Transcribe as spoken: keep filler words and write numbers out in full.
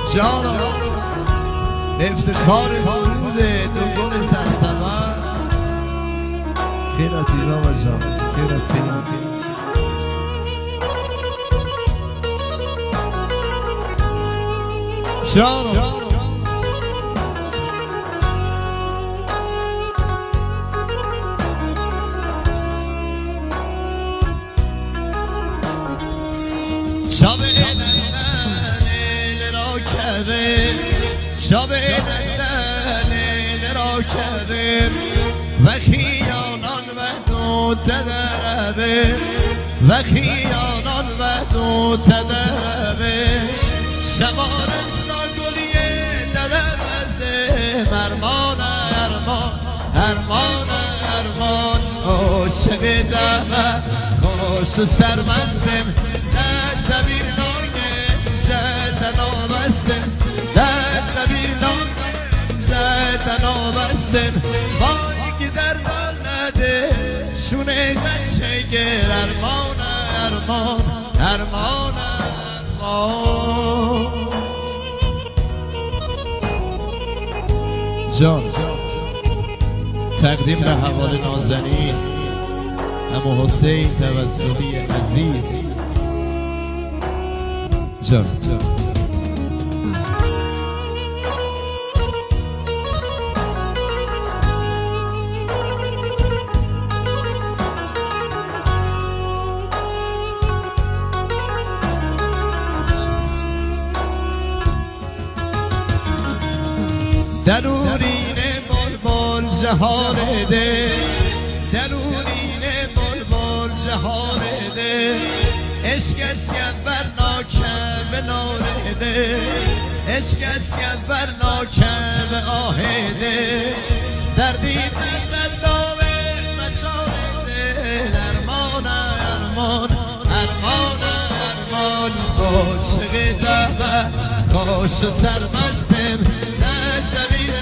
جانا افتخار ورود دو گل سرسبر خیراتی بابا جان خیراتی جانا شب لیل را کرده شب لیل را کرده و خیانان و دو تدربه و خیانان و دو تدربه شبان ساگلیه تدربزه مرمان ارمان ارمان ارمان عاشق دمه خوش و سرمستم در شبیر نانگه شیطنا بستم در شبیر نانگه شیطنا بستم وای که دردان نده شونه بچه گر ارمان ارمان ارمان ارمان جان تقدیم به حوال نازنین اما حسین توسلی عزیز جان درونین بلبل جهان ده درونین بلبل جهان ده عشق است که برناکم به نارده عشق است که برناکم به آهده دردی نبود نامه مچانده ارمان ارمان ارمان ارمان عاشق دمه خوش و سرمستم در شبیر